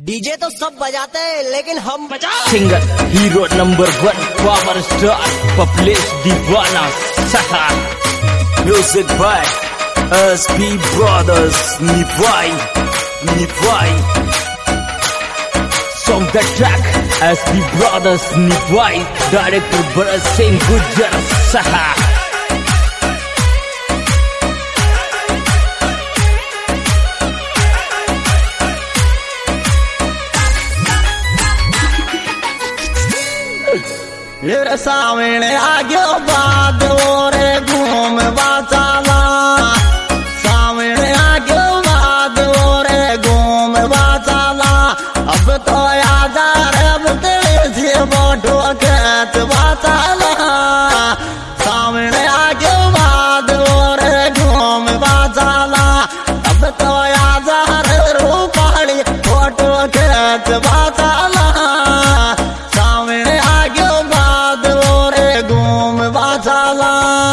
DJ तो सब बजाते हैं लेकिन हम singer hero number 1 power star Paplesh दीवाना सहा म्यूजिक बाय एसपी ब्रदर्स निभाई song the track SP brothers निभाई डायरेक्टर भरत सिंह गुज्जर सहा मेरे सामने आगे बाद रे घूम बाचाला सामने आगे बाद रे घूम बाचाला अब तो याद आ रे अब तेरे बोटो खेत बाचाला सामने आगे बाद रे घूम बाचाला अब तो याद आ रे रूपाली फोटो खेत बाचाला सामने आगे घूम बाचाला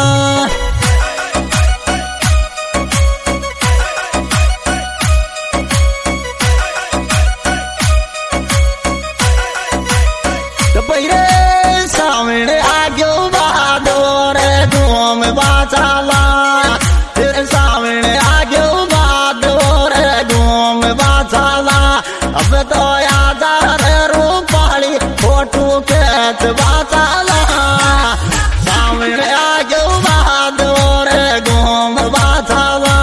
पहिरे सामने आगे बादो रे घूम बाचाला तेरे सामने आगे बादो रे घूम बाचाला अब तो याद आ रे रूपाली फोटो खेत बाचाला सामने आगे बादो रे घूम बाचाला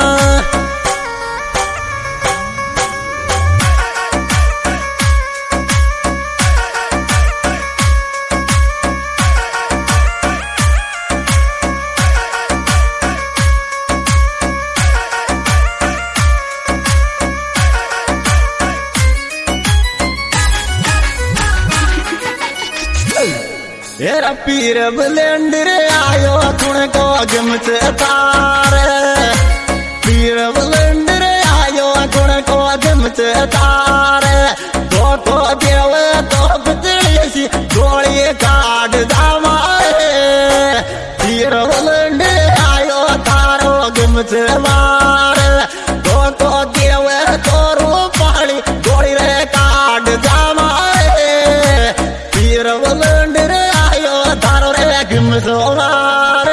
तेरा पीर ब्लेंडर आयो तुमको गिमच तारे पीर ब्लेंडर आयो तुमको गिमच तारे तो देव तो बिजली गोली काट दामाए पीर ब्लेंडर आयो तारो गिमच मारे तो देव तो रूपाली गोली रे काट दामाए पीर ब्लेंडर तारो रे गिमसोमार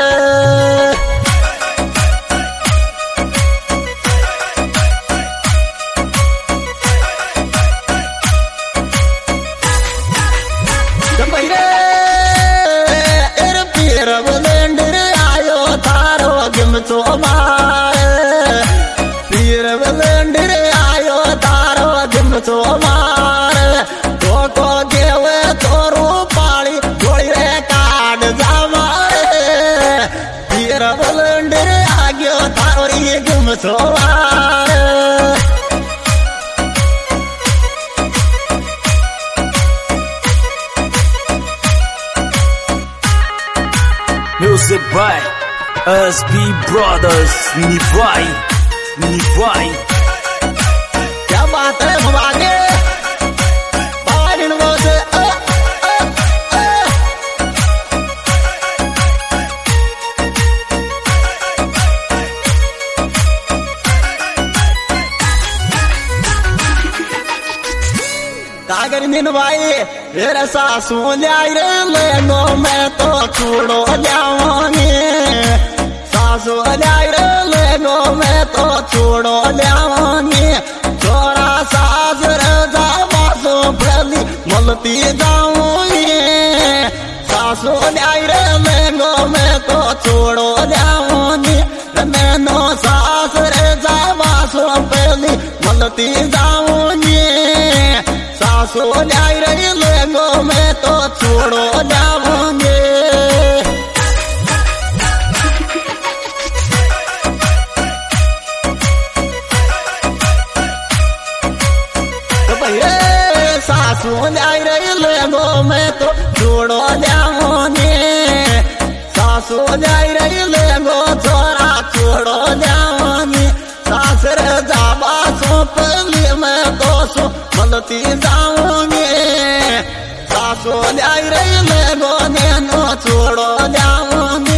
पहिरे पीर ब्लेंडर आयो तारो गिमसोमार पीर ब्लेंडर आयो तारो गिमसोमार तो देव तो रूपाली गोली रे काट जामारे पीर ब्लेंडर आगे तारो रे गिमसोमार म्यूजिक बाय एसपी ब्रदर्स निभाई क्या बात है भवानी कागर मीन भाई मेरे सासू ल्याई रे लेनो मैं तो छोड़ो जाऊंगी सासू ल्याई रे लेनो मैं तो छोड़ो जाऊंगी छोरा सास रे जा बासो फैली मलती जाऊंगी सासू ल्याई रे लेनो मैं तो छोड़ो जाऊंगी मैनो सास रे जा बासो फैली मलती जाऊंगी सासू ल्याई रही लेंगो मैं तो छोड़ो जाऊंगे तो भैया सासू ल्याई रही लेंगो मैं तो छोड़ो जाऊंगे सासू ल्याई रही लेंगो छोरा छोड़ो जाऊंगी सास रे जाबा सो पहली मैं तो सो मलती जाऊंगी सासू ल्याई रही लेगो नैनो छोड़ो जाऊंगी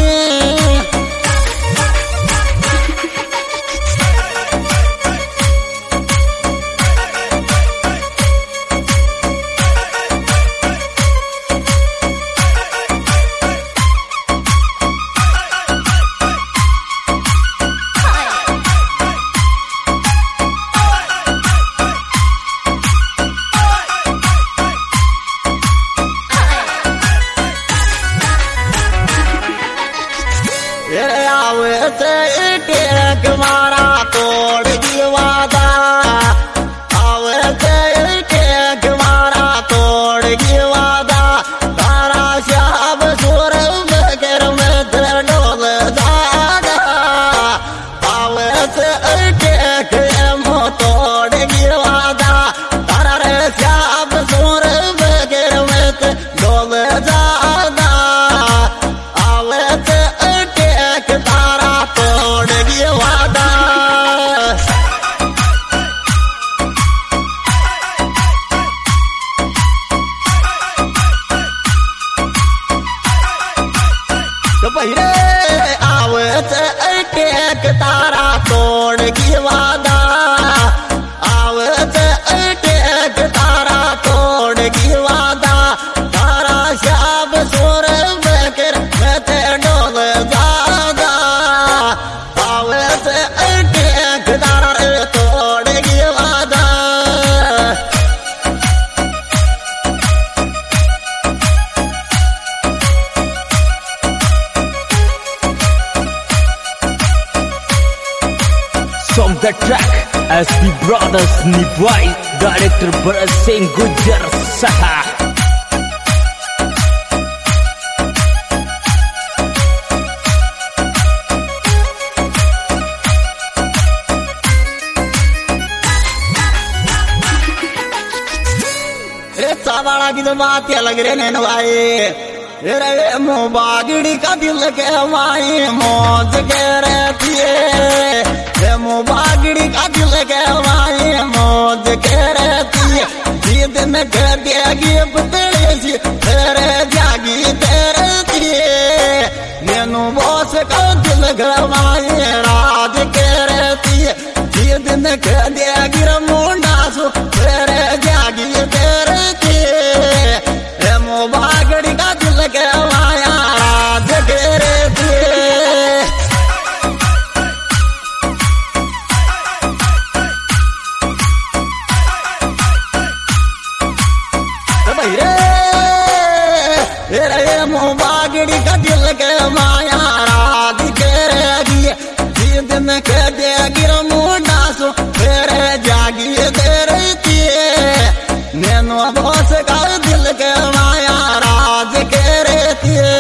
the track SP Brothers Nivai, Director Bharat Singh Gujjar Saha. सावाड़ा की तो बात अलग रे नवाए रे मो बागड़ी का दिल के माई मौज के रहती है मो बागड़ी का दिल के माई मौज के रहती है जीत में कह देगी तेरे सी तेरे जागी तेरे नैनो बॉस का दिल के माई राज के रहती है जीत में कह देगी मुंडा सो तेरे जागी तेरे बागड़ी का दिल के माया राज के रहती भाई रे मो बागड़ी का दिल के माया राज के रहेगी जिद में कह देगी मुंडा सो तेरे जागी दे रहती है नैनो बॉस का दिल के माया राज के रहती है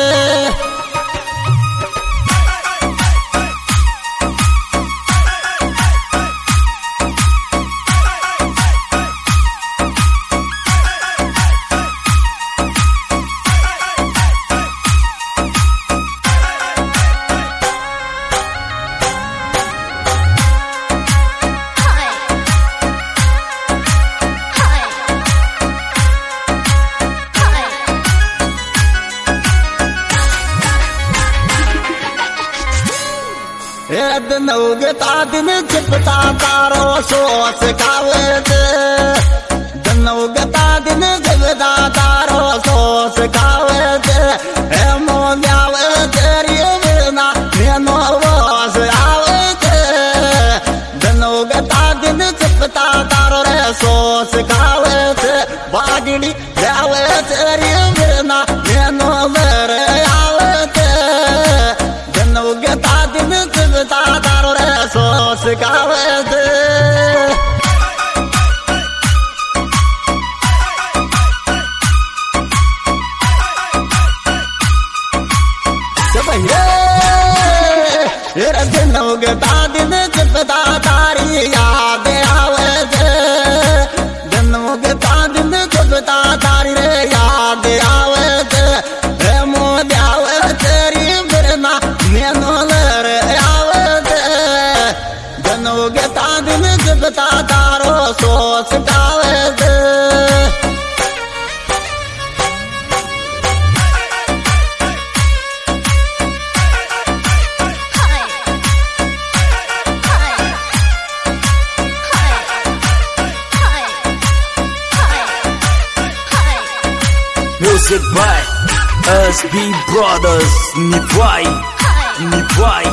दिन उगता दिन छिपता तारो सोस खावे दिन उगता दिन छिपता तारो सोस खावे है मोन्यावे तेरी बिना नैनो बॉस आवे दिन उगता दिन छिपता तारो रे सोस खावे बागड़ी जावे तेरी बिना नैनो मेरे आवे दिन उगता दिन छिपता तारो रे सोस खावे दिन उगता दिन छिपता तारी याद आवे दिन उगता दिन छिपता तारी रे याद आवे मोद आवे तेरी बिरना नैनो रे आवे दिन उगता दिन छिपता तारो सोस खावे Music by SP Brothers Nivai, Nivai.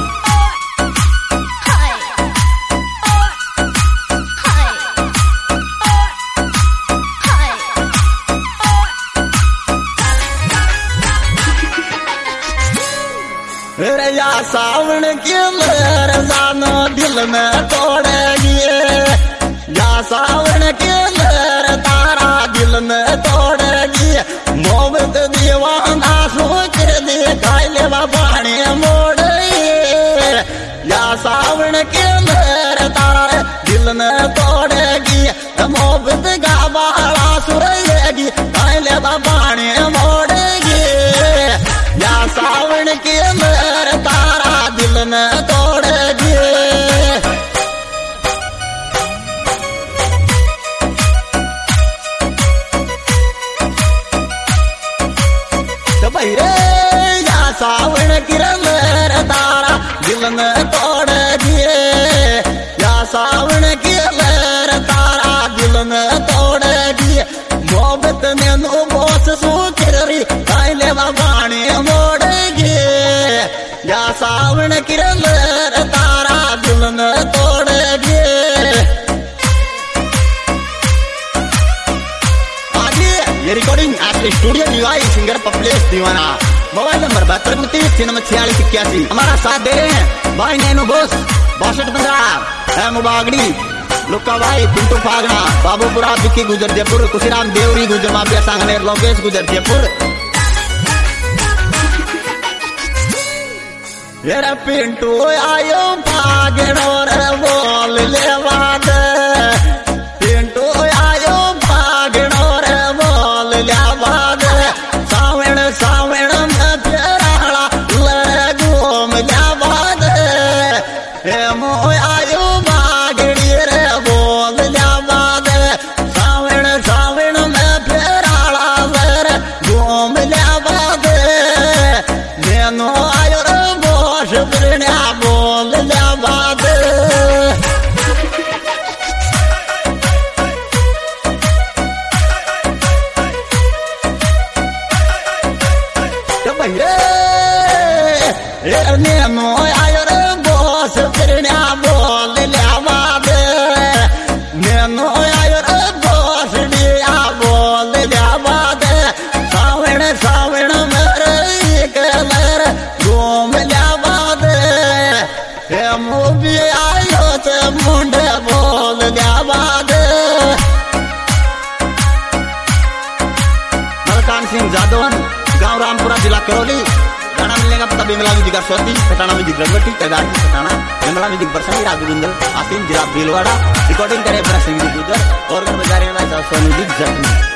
या सावन की लहर जानो दिल में तोड़ेगी या सावन की लहर तारा दिल में तोड़ेगी मोहब्बत दीवाना सोच दे खाइले पानी मोड़ेगी या सावन की लहर तारा दिल में तोड़ेगी मोहब्बत का बाड़ा सुरेगी खाइले पानी मोड़ेगी या सावन की लहर तारा दिल में तोड़ेगी भाई रे या सावन की लहर तारा दिल में तोड़ेगी या सावन की लहर तारा दिल में तोड़ेगी मोहब्बत नैनो बॉस सूचरी खाइले पानी मोड़ेगी या सावन की लहर तारा दिल में तोड़ेगी ये रिकॉर्डिंग असली स्टूडियो निवाई सिंगर पपलेश दीवाना। मोबाइल नंबर 7229 हमारा साथ दे रहे हैं भाई नैनो बोस 6215 मुबागड़ी लुक्का भाई पिंटू फागना बाबूपुरा विक्की गुजर जयपुर कुशीराम देवरी गुजर माफिया सांगनेर लोकेश गुजर जयपुर। ये पिंटू आयो फागनो रे बोल लेवा दे पिंटू आयो फागनो रे बोल लेवा दे सावण सावण में फेराला ले घूम लेवा दे हे मो आयो बागड़ी रे बोल लेवा दे सावण सावण में फेराला ले घूम लेवा दे नैनो आयो रे बोश बिरण्या बोल लेवा दे। नैनो आयो रे बोस बिरण्या बोल लेवा दे नैनो आयो रे बोस डिया बोल लेवा दे सावण सावण मेरे कलर घूम लेवा दे हे मूवी आयो ते मुंडे बोल लेवा दे। मलकान सिंह जादवन गांव रामपुरा जिला करौली। गाना मिलेगा पता बिमला म्यूजिक सरस्वती कटाना म्यूजिक रंगवटी कगाड़ी कटाना बिमला म्यूजिक बरसनी राघवेंद्र आसिम जिला भीलवाड़ा रिकॉर्डिंग करे बड़ा सिंह गुजर और बजा रहे हैं म्यूजिक जर्मनी।